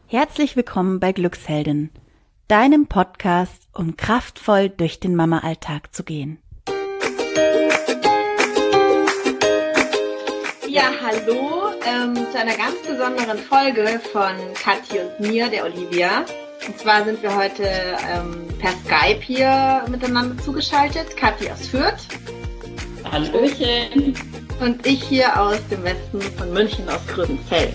Herzlich willkommen bei Glücksheldin, deinem Podcast, um kraftvoll durch den Mama-Alltag zu gehen. Ja, hallo zu einer ganz besonderen Folge von Kathi und mir, der Olivia. Und zwar sind wir heute per Skype hier miteinander zugeschaltet. Kathi aus Fürth. Hallöchen. Und ich hier aus dem Westen von München, aus Gröbenfeld.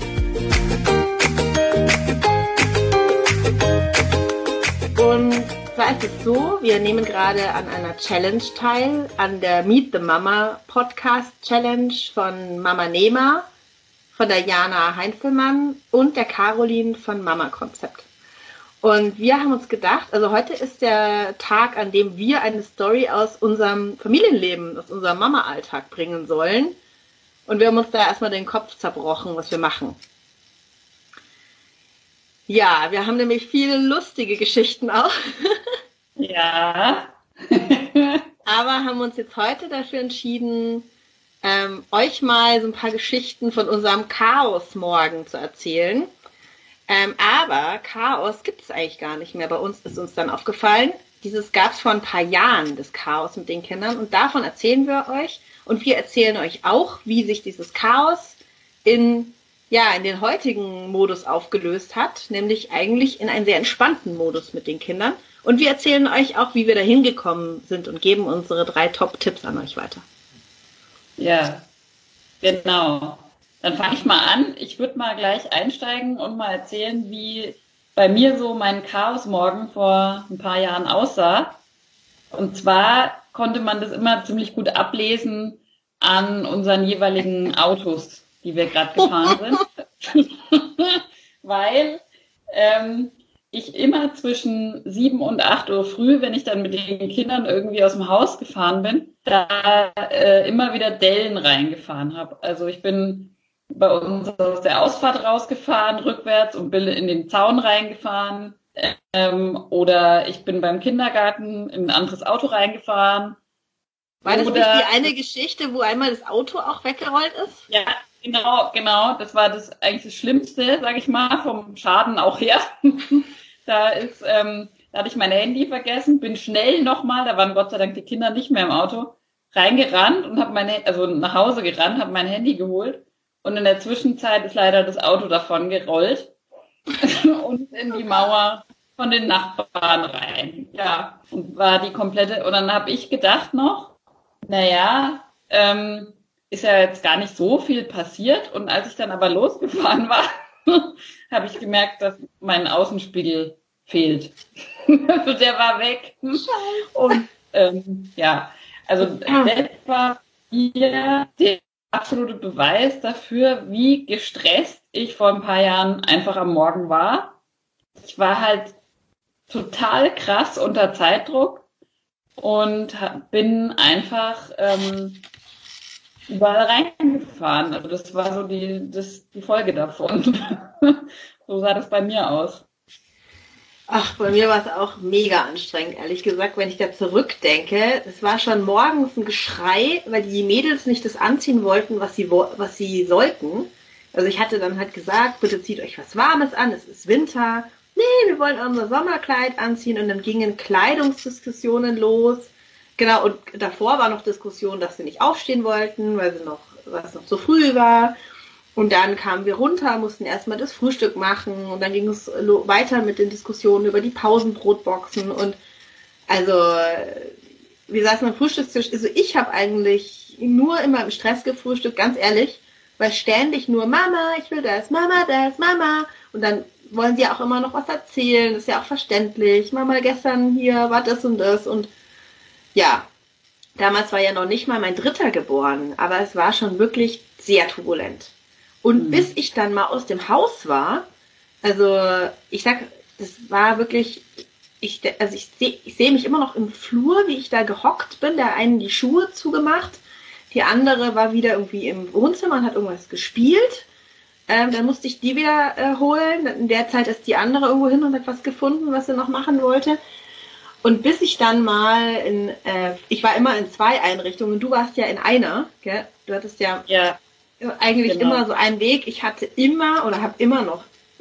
Und zwar ist es so, wir nehmen gerade an einer Challenge teil, an der Meet the Mama Podcast Challenge von Mama Nema, von der Jana Heinzelmann und der Caroline von Mama Konzept. Und wir haben uns gedacht, also heute ist der Tag, an dem wir eine Story aus unserem Familienleben, aus unserem Mama-Alltag bringen sollen. Und wir haben uns da erstmal den Kopf zerbrochen, was wir machen. Ja, wir haben nämlich viele lustige Geschichten auch. Ja. Aber haben uns jetzt heute dafür entschieden, euch mal so ein paar Geschichten von unserem Chaos-Morgen zu erzählen. Aber Chaos gibt es eigentlich gar nicht mehr. Bei uns ist uns dann aufgefallen, dieses gab es vor ein paar Jahren, das Chaos mit den Kindern. Und davon erzählen wir euch. Und wir erzählen euch auch, wie sich dieses Chaos in den heutigen Modus aufgelöst hat, nämlich eigentlich in einen sehr entspannten Modus mit den Kindern. Und wir erzählen euch auch, wie wir da hingekommen sind und geben unsere 3 Top-Tipps an euch weiter. Ja, genau. Dann fange ich mal an. Ich würde mal gleich einsteigen und mal erzählen, wie bei mir so mein Chaos-Morgen vor ein paar Jahren aussah. Und zwar konnte man das immer ziemlich gut ablesen an unseren jeweiligen Autos, die wir gerade gefahren sind, weil ich immer zwischen 7 und 8 Uhr früh, wenn ich dann mit den Kindern irgendwie aus dem Haus gefahren bin, da immer wieder Dellen reingefahren habe. Also ich bin bei uns aus der Ausfahrt rausgefahren, rückwärts und bin in den Zaun reingefahren. Oder ich bin beim Kindergarten in ein anderes Auto reingefahren. War das nicht die eine Geschichte, wo einmal das Auto auch weggerollt ist? Ja, genau. Das war eigentlich das Schlimmste, sage ich mal, vom Schaden auch her. Da hatte ich mein Handy vergessen, bin schnell nochmal, da waren Gott sei Dank die Kinder nicht mehr im Auto, reingerannt und habe nach Hause gerannt, habe mein Handy geholt und in der Zwischenzeit ist leider das Auto davon gerollt und in die Mauer von den Nachbarn rein. Ja, und war die komplette, und dann habe ich gedacht noch, ist ja jetzt gar nicht so viel passiert. Und als ich dann aber losgefahren war, habe ich gemerkt, dass mein Außenspiegel fehlt. Also der war weg. Und das war hier der absolute Beweis dafür, wie gestresst ich vor ein paar Jahren einfach am Morgen war. Ich war halt total krass unter Zeitdruck und bin einfach überall reingefahren. Also das war so die Folge davon. So sah das bei mir aus. Ach, bei mir war es auch mega anstrengend, ehrlich gesagt, wenn ich da zurückdenke. Es war schon morgens ein Geschrei, weil die Mädels nicht das anziehen wollten, was sie sollten. Also ich hatte dann halt gesagt, bitte zieht euch was Warmes an, es ist Winter. Nee, wir wollen unser Sommerkleid anziehen, und dann gingen Kleidungsdiskussionen los. Genau, und davor war noch Diskussion, dass sie nicht aufstehen wollten, weil es noch zu früh war. Und dann kamen wir runter, mussten erstmal das Frühstück machen, und dann ging es weiter mit den Diskussionen über die Pausenbrotboxen. Und also, wir saßen am Frühstückstisch. Also ich habe eigentlich nur immer im Stress gefrühstückt, ganz ehrlich, weil ständig nur Mama, ich will das, Mama, das, Mama. Und dann wollen sie auch immer noch was erzählen, ist ja auch verständlich. Mama, gestern hier war das und das. Und ja, damals war ja noch nicht mal mein Dritter geboren, aber es war schon wirklich sehr turbulent. Und bis ich dann mal aus dem Haus war, also ich sag, das war wirklich, ich sehe mich immer noch im Flur, wie ich da gehockt bin, der einen die Schuhe zugemacht, die andere war wieder irgendwie im Wohnzimmer und hat irgendwas gespielt. Dann musste ich die wieder holen. In der Zeit ist die andere irgendwo hin und hat was gefunden, was sie noch machen wollte. Und bis ich dann mal ich war immer in 2 Einrichtungen, du warst ja in einer, gell? Du hattest ja eigentlich immer so einen Weg. Ich hatte immer oder habe immer noch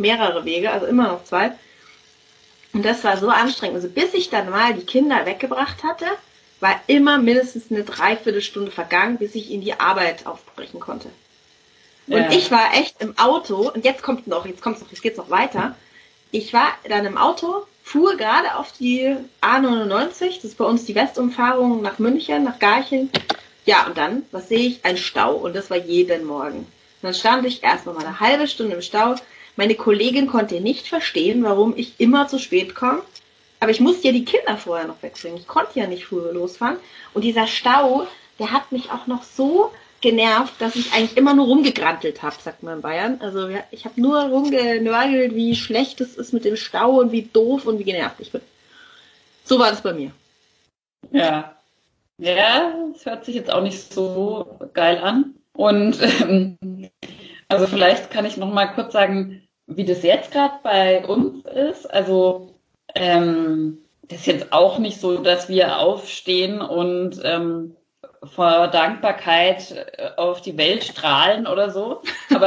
mehrere Wege, also immer noch 2. Und das war so anstrengend. Also bis ich dann mal die Kinder weggebracht hatte, war immer mindestens eine Dreiviertelstunde vergangen, bis ich in die Arbeit aufbrechen konnte. Und ich war echt im Auto, und jetzt geht's noch weiter. Ich war dann im Auto, fuhr gerade auf die A99, das ist bei uns die Westumfahrung nach München, nach Garching. Ja, und dann, was sehe ich? Ein Stau, und das war jeden Morgen. Und dann stand ich erst noch mal eine halbe Stunde im Stau. Meine Kollegin konnte nicht verstehen, warum ich immer zu spät komme. Aber ich musste ja die Kinder vorher noch wegbringen. Ich konnte ja nicht früher losfahren. Und dieser Stau, der hat mich auch noch so genervt, dass ich eigentlich immer nur rumgegrantelt habe, sagt man in Bayern. Also ich habe nur rumgenörgelt, wie schlecht es ist mit dem Stau und wie doof und wie genervt ich bin. So war das bei mir. Ja. Ja, das hört sich jetzt auch nicht so geil an. Und also vielleicht kann ich noch mal kurz sagen, wie das jetzt gerade bei uns ist. Also das ist jetzt auch nicht so, dass wir aufstehen und vor Dankbarkeit auf die Welt strahlen oder so. Aber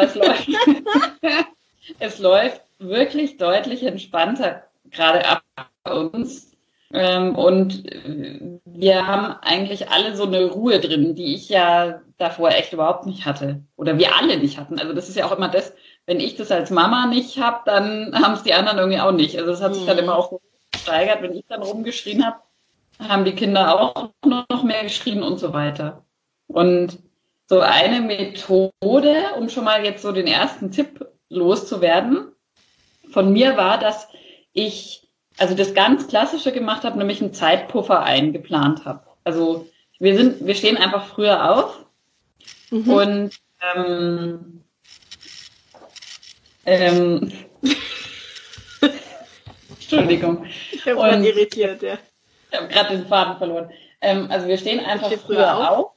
es läuft wirklich deutlich entspannter gerade ab bei uns. Und wir haben eigentlich alle so eine Ruhe drin, die ich ja davor echt überhaupt nicht hatte. Oder wir alle nicht hatten. Also das ist ja auch immer das, wenn ich das als Mama nicht habe, dann haben es die anderen irgendwie auch nicht. Also das hat sich dann immer auch gesteigert. Wenn ich dann rumgeschrien habe, haben die Kinder auch noch mehr geschrien und so weiter. Und so eine Methode, um schon mal jetzt so den ersten Tipp loszuwerden, von mir war, dass ich also das ganz Klassische gemacht habe, nämlich einen Zeitpuffer eingeplant habe. Also wir stehen einfach früher auf und Entschuldigung. Ich bin gerade irritiert, ja. Ich habe gerade den Faden verloren. Also wir stehen einfach früher auf.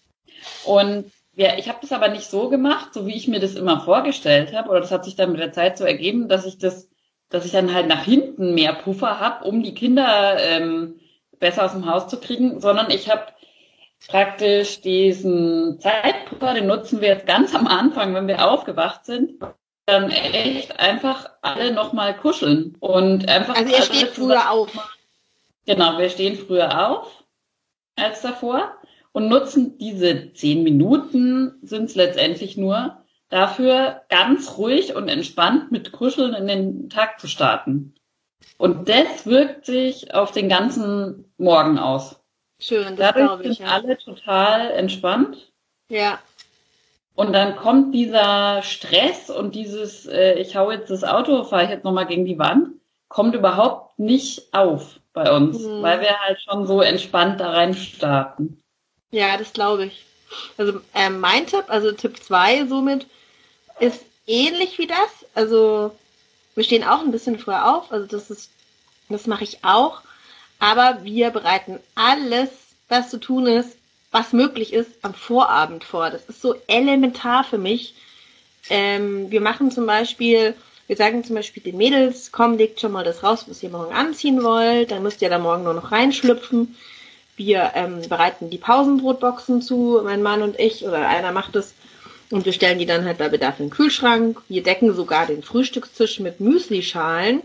Und ich habe das aber nicht so gemacht, so wie ich mir das immer vorgestellt habe. Oder das hat sich dann mit der Zeit so ergeben, dass ich dann halt nach hinten mehr Puffer habe, um die Kinder besser aus dem Haus zu kriegen. Sondern ich habe praktisch diesen Zeitpuffer, den nutzen wir jetzt ganz am Anfang, wenn wir aufgewacht sind, dann echt einfach alle nochmal kuscheln und einfach. Also ihr steht früher auf. Genau, wir stehen früher auf als davor und nutzen diese 10 Minuten, sind es letztendlich nur, dafür ganz ruhig und entspannt mit Kuscheln in den Tag zu starten. Und das wirkt sich auf den ganzen Morgen aus. Schön, das glaube ich. Dadurch sind alle total entspannt. Ja. Und dann kommt dieser Stress und dieses, ich hau jetzt das Auto, fahre ich jetzt nochmal gegen die Wand, kommt überhaupt nicht auf bei uns, weil wir halt schon so entspannt da rein starten. Ja, das glaube ich. Also mein Tipp, also Tipp 2 somit, ist ähnlich wie das. Also wir stehen auch ein bisschen früher auf, also das mache ich auch. Aber wir bereiten alles, was zu tun ist, was möglich ist, am Vorabend vor. Das ist so elementar für mich. Wir machen zum Beispiel, wir sagen zum Beispiel den Mädels, komm, legt schon mal das raus, was ihr morgen anziehen wollt. Dann müsst ihr da morgen nur noch reinschlüpfen. Wir bereiten die Pausenbrotboxen zu, mein Mann und ich, oder einer macht es. Und wir stellen die dann halt bei Bedarf in den Kühlschrank. Wir decken sogar den Frühstückstisch mit Müslischalen.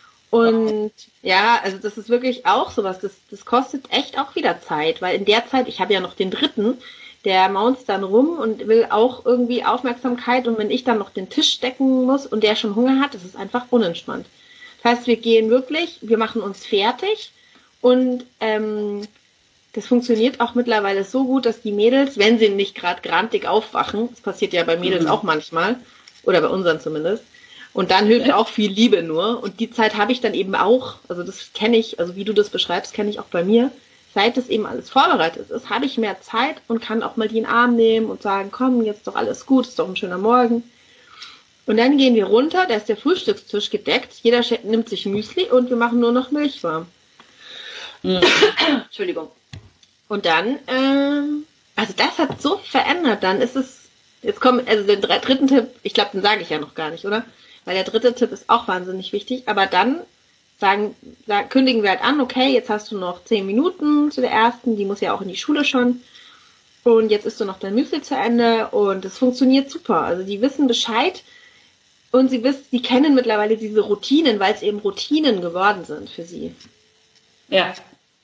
Und ja, also das ist wirklich auch sowas, das kostet echt auch wieder Zeit, weil in der Zeit, ich habe ja noch den Dritten, der maunzt dann rum und will auch irgendwie Aufmerksamkeit, und wenn ich dann noch den Tisch decken muss und der schon Hunger hat, das ist einfach unentspannt. Das heißt, wir machen uns fertig, und das funktioniert auch mittlerweile so gut, dass die Mädels, wenn sie nicht gerade grantig aufwachen, das passiert ja bei Mädels auch manchmal, oder bei unseren zumindest, und dann hilft auch viel Liebe nur. Und die Zeit habe ich dann eben auch, also das kenne ich, also wie du das beschreibst, kenne ich auch bei mir. Seit das eben alles vorbereitet ist, habe ich mehr Zeit und kann auch mal die in den Arm nehmen und sagen, komm, jetzt ist doch alles gut, ist doch ein schöner Morgen. Und dann gehen wir runter, da ist der Frühstückstisch gedeckt, jeder nimmt sich Müsli und wir machen nur noch Milch warm. Entschuldigung. Und dann, also das hat so verändert, dann ist es, jetzt kommt, also den dritten Tipp, ich glaube, den sage ich ja noch gar nicht, oder? Weil der dritte Tipp ist auch wahnsinnig wichtig, aber dann kündigen wir halt an, okay, jetzt hast du noch 10 Minuten zu der ersten, die muss ja auch in die Schule schon, und jetzt isst du noch dein Müsli zu Ende, und es funktioniert super. Also die wissen Bescheid, Und sie kennen mittlerweile diese Routinen, weil es eben Routinen geworden sind für sie. Ja.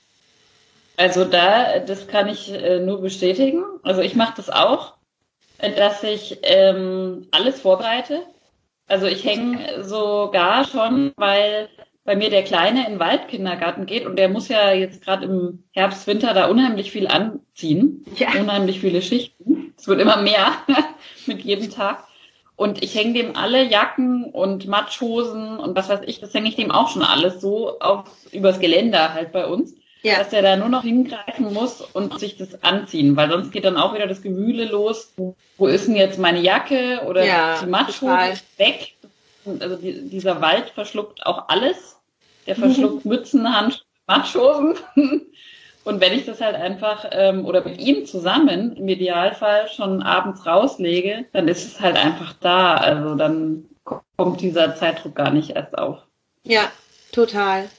Also das kann ich nur bestätigen. Also ich mache das auch, dass ich alles vorbereite. Also ich hänge sogar schon, weil bei mir der Kleine in den Waldkindergarten geht und der muss ja jetzt gerade im Herbst, Winter da unheimlich viel anziehen. Ja. Unheimlich viele Schichten. Es wird immer mehr mit jedem Tag. Und ich hänge dem alle Jacken und Matschhosen und was weiß ich, das hänge ich dem auch schon alles so übers Geländer halt bei uns, dass der da nur noch hingreifen muss und sich das anziehen, weil sonst geht dann auch wieder das Gewühle los. Wo ist denn jetzt meine Jacke oder die Matschhose weg? Also dieser Wald verschluckt auch alles. Der verschluckt Mützen, Handschuhe, Matschhosen. Und wenn ich das halt einfach oder mit ihm zusammen im Idealfall schon abends rauslege, dann ist es halt einfach da. Also dann kommt dieser Zeitdruck gar nicht erst auf. Ja, total.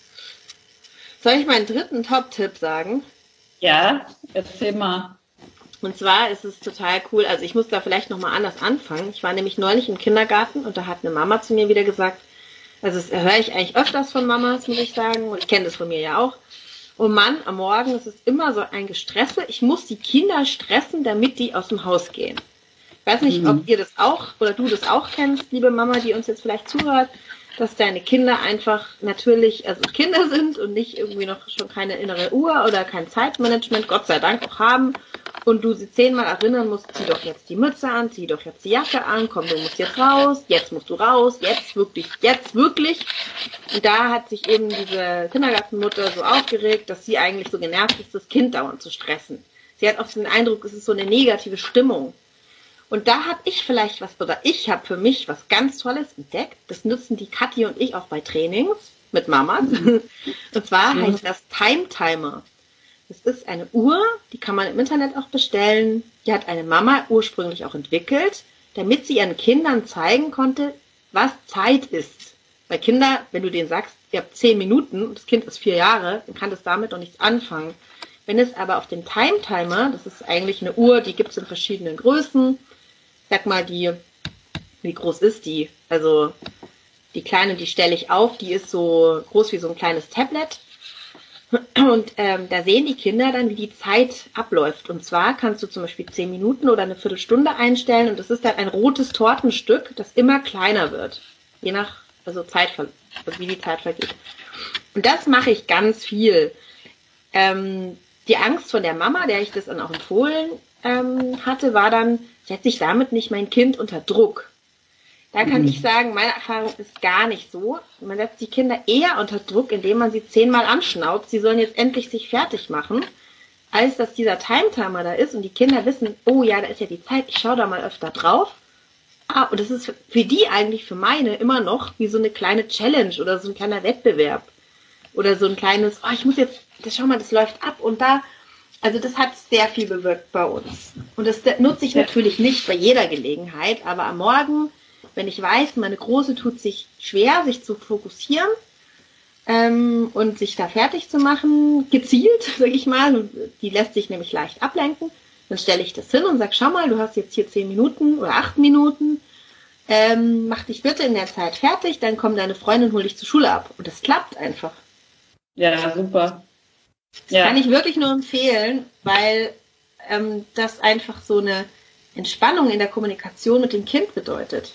Soll ich meinen dritten Top-Tipp sagen? Ja, erzähl mal. Und zwar ist es total cool, also ich muss da vielleicht nochmal anders anfangen. Ich war nämlich neulich im Kindergarten und da hat eine Mama zu mir wieder gesagt, also das höre ich eigentlich öfters von Mamas, muss ich sagen, und ich kenne das von mir ja auch. Oh Mann, am Morgen ist es immer so ein Gestresse. Ich muss die Kinder stressen, damit die aus dem Haus gehen. Ich weiß nicht, ob ihr das auch oder du das auch kennst, liebe Mama, die uns jetzt vielleicht zuhört, dass deine Kinder einfach natürlich, also Kinder sind und nicht irgendwie noch schon keine innere Uhr oder kein Zeitmanagement, Gott sei Dank auch haben. Und du sie 10-mal erinnern musst, zieh doch jetzt die Mütze an, zieh doch jetzt die Jacke an, komm, du musst jetzt raus, jetzt musst du raus, jetzt wirklich. Und da hat sich eben diese Kindergartenmutter so aufgeregt, dass sie eigentlich so genervt ist, das Kind dauernd zu stressen. Sie hat oft den Eindruck, es ist so eine negative Stimmung. Und da habe ich habe für mich was ganz Tolles entdeckt. Das nutzen die Kathi und ich auch bei Trainings mit Mamas. Und zwar heißt das Time Timer. Das ist eine Uhr, die kann man im Internet auch bestellen. Die hat eine Mama ursprünglich auch entwickelt, damit sie ihren Kindern zeigen konnte, was Zeit ist. Weil Kinder, wenn du denen sagst, ihr habt 10 Minuten und das Kind ist 4 Jahre, dann kann das damit noch nichts anfangen. Wenn es aber auf dem Time Timer, das ist eigentlich eine Uhr, die gibt es in verschiedenen Größen. Sag mal, wie groß ist die? Also die kleine, die stelle ich auf, die ist so groß wie so ein kleines Tablet. Und da sehen die Kinder dann, wie die Zeit abläuft. Und zwar kannst du zum Beispiel 10 Minuten oder eine Viertelstunde einstellen und das ist dann ein rotes Tortenstück, das immer kleiner wird. Je nach, wie die Zeit vergeht. Und das mache ich ganz viel. Die Angst von der Mama, der ich das dann auch empfohlen hatte, war dann, setze ich damit nicht mein Kind unter Druck. Da kann ich sagen, meine Erfahrung ist gar nicht so. Man setzt die Kinder eher unter Druck, indem man sie 10-mal anschnaubt. Sie sollen jetzt endlich sich fertig machen, als dass dieser Time-Timer da ist und die Kinder wissen, oh ja, da ist ja die Zeit, ich schaue da mal öfter drauf. Und das ist für die eigentlich, für meine, immer noch wie so eine kleine Challenge oder so ein kleiner Wettbewerb. Oder so ein kleines, ich muss jetzt, schau mal, das läuft ab und da. Also das hat sehr viel bewirkt bei uns. Und das nutze ich natürlich nicht bei jeder Gelegenheit, aber am Morgen, wenn ich weiß, meine Große tut sich schwer, sich zu fokussieren und sich da fertig zu machen, gezielt, sage ich mal, die lässt sich nämlich leicht ablenken, dann stelle ich das hin und sage, schau mal, du hast jetzt hier 10 Minuten oder 8 Minuten, mach dich bitte in der Zeit fertig, dann kommt deine Freundin, hol dich zur Schule ab. Und das klappt einfach. Ja, super. Das kann ich wirklich nur empfehlen, weil das einfach so eine Entspannung in der Kommunikation mit dem Kind bedeutet.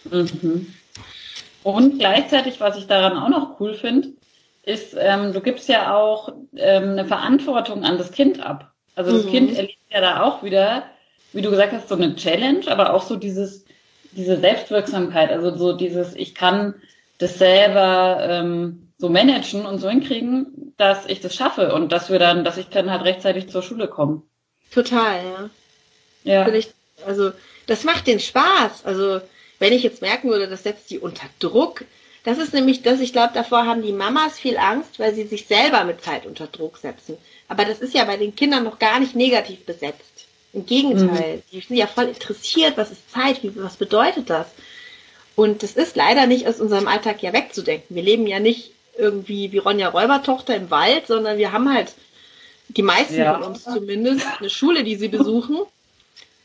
Und gleichzeitig, was ich daran auch noch cool finde, ist, du gibst ja auch eine Verantwortung an das Kind ab. Also das Kind erlebt ja da auch wieder, wie du gesagt hast, so eine Challenge, aber auch so diese Selbstwirksamkeit, also so dieses, ich kann das selber so managen und so hinkriegen, dass ich das schaffe und dass ich dann halt rechtzeitig zur Schule komme. Total, ja. Also das macht den Spaß. Also wenn ich jetzt merken würde, das setzt die unter Druck, das ist nämlich das, ich glaube, davor haben die Mamas viel Angst, weil sie sich selber mit Zeit unter Druck setzen. Aber das ist ja bei den Kindern noch gar nicht negativ besetzt. Im Gegenteil, die sind ja voll interessiert, was ist Zeit, was bedeutet das? Und das ist leider nicht aus unserem Alltag ja wegzudenken. Wir leben ja nicht irgendwie wie Ronja Räubertochter im Wald, sondern wir haben halt, die meisten von uns zumindest, eine Schule, die sie besuchen.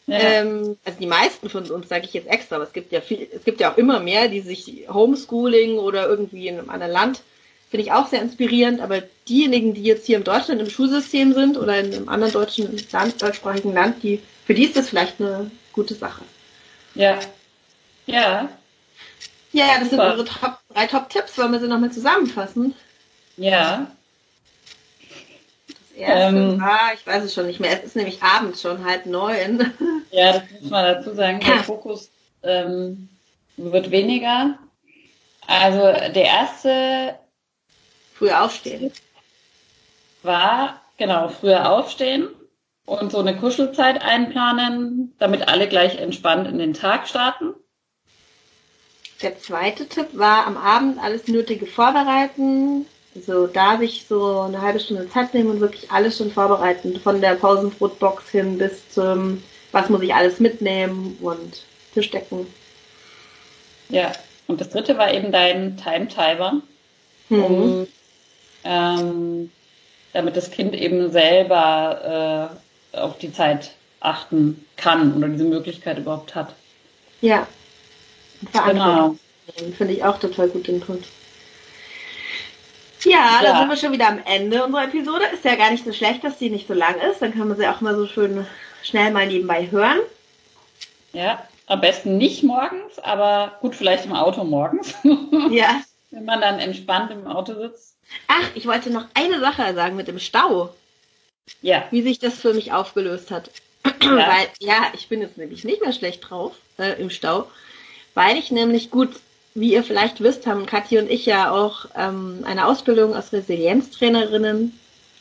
Ja. Also die meisten von uns, sage ich jetzt extra, aber es gibt ja auch immer mehr, die sich Homeschooling oder irgendwie in einem anderen Land, finde ich auch sehr inspirierend, aber diejenigen, die jetzt hier in Deutschland im Schulsystem sind oder in einem anderen deutschsprachigen Land, für die ist das vielleicht eine gute Sache. Ja. Ja. Ja, das sind Super. unsere 3 Top-Tipps. Wollen wir sie nochmal zusammenfassen? Ja. Das erste war, ich weiß es schon nicht mehr, es ist nämlich abends schon 8:30. Ja, das muss man dazu sagen, der Fokus wird weniger. Also der erste Früher aufstehen. war, genau, früher aufstehen und so eine Kuschelzeit einplanen, damit alle gleich entspannt in den Tag starten. Der zweite Tipp war, am Abend alles Nötige vorbereiten. Also da sich so eine halbe Stunde Zeit nehmen und wirklich alles schon vorbereiten. Von der Pausenbrotbox hin bis zum, was muss ich alles mitnehmen und Tischdecken. Ja, und das dritte war eben dein Time-Timer, damit das Kind eben selber auf die Zeit achten kann oder diese Möglichkeit überhaupt hat. Ja. Genau. Finde ich auch total gut den Punkt. Ja, da sind wir schon wieder am Ende unserer Episode. Ist ja gar nicht so schlecht, dass die nicht so lang ist. Dann kann man sie auch mal so schön schnell mal nebenbei hören. Ja, am besten nicht morgens, aber gut, vielleicht im Auto morgens. Ja. Wenn man dann entspannt im Auto sitzt. Ach, ich wollte noch eine Sache sagen mit dem Stau. Ja. Wie sich das für mich aufgelöst hat. Ja. Weil, ich bin jetzt nämlich nicht mehr schlecht drauf im Stau. Weil ich nämlich gut, wie ihr vielleicht wisst, haben Kathi und ich ja auch eine Ausbildung als Resilienztrainerinnen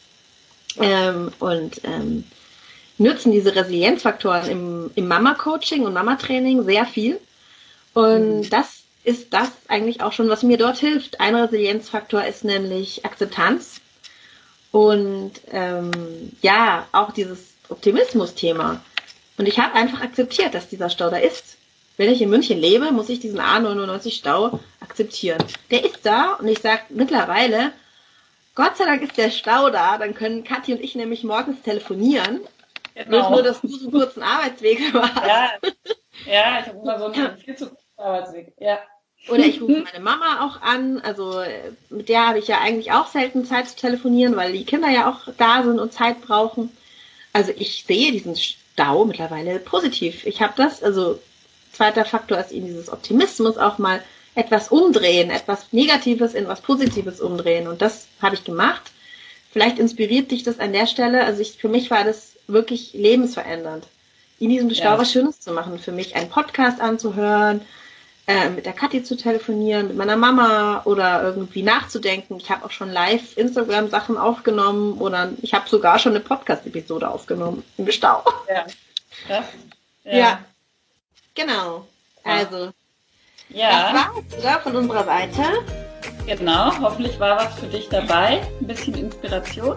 und nutzen diese Resilienzfaktoren im Mama-Coaching und Mama-Training sehr viel. Und das ist das eigentlich auch schon, was mir dort hilft. Ein Resilienzfaktor ist nämlich Akzeptanz und auch dieses Optimismus-Thema. Und ich habe einfach akzeptiert, dass dieser Stau da ist. Wenn ich in München lebe, muss ich diesen A99-Stau akzeptieren. Der ist da und ich sage mittlerweile, Gott sei Dank ist der Stau da, dann können Kathi und ich nämlich morgens telefonieren. Genau. Nur, dass du so einen kurzen Arbeitsweg hast. Ja, ich habe immer so einen viel zu kurzen Arbeitsweg. Ja. Oder ich rufe meine Mama auch an, also mit der habe ich ja eigentlich auch selten Zeit zu telefonieren, weil die Kinder ja auch da sind und Zeit brauchen. Also ich sehe diesen Stau mittlerweile positiv. Ich habe das, also zweiter Faktor ist eben dieses Optimismus, auch mal etwas umdrehen, etwas Negatives in was Positives umdrehen. Und das habe ich gemacht. Vielleicht inspiriert dich das an der Stelle. Also für mich war das wirklich lebensverändernd, in diesem Stau was Schönes zu machen. Für mich einen Podcast anzuhören, mit der Kathi zu telefonieren, mit meiner Mama oder irgendwie nachzudenken. Ich habe auch schon live Instagram-Sachen aufgenommen oder ich habe sogar schon eine Podcast-Episode aufgenommen im Stau. Ja. Ja. Genau. Also, das war's wieder von unserer Seite. Genau, hoffentlich war was für dich dabei. Ein bisschen Inspiration.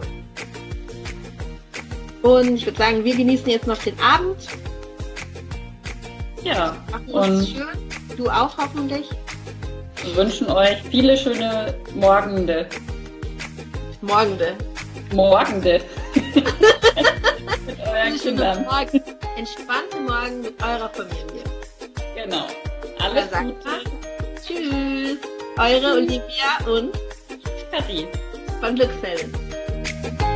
Und ich würde sagen, wir genießen jetzt noch den Abend. Ja. Machen es schön. Du auch hoffentlich. Wir wünschen euch viele schöne Morgende. Morgende. Mit euren Kindern. Entspannte Morgen mit eurer Familie. Genau. Alles Gute. Tschüss. Eure Olivia und Kathi von Glücksfelden.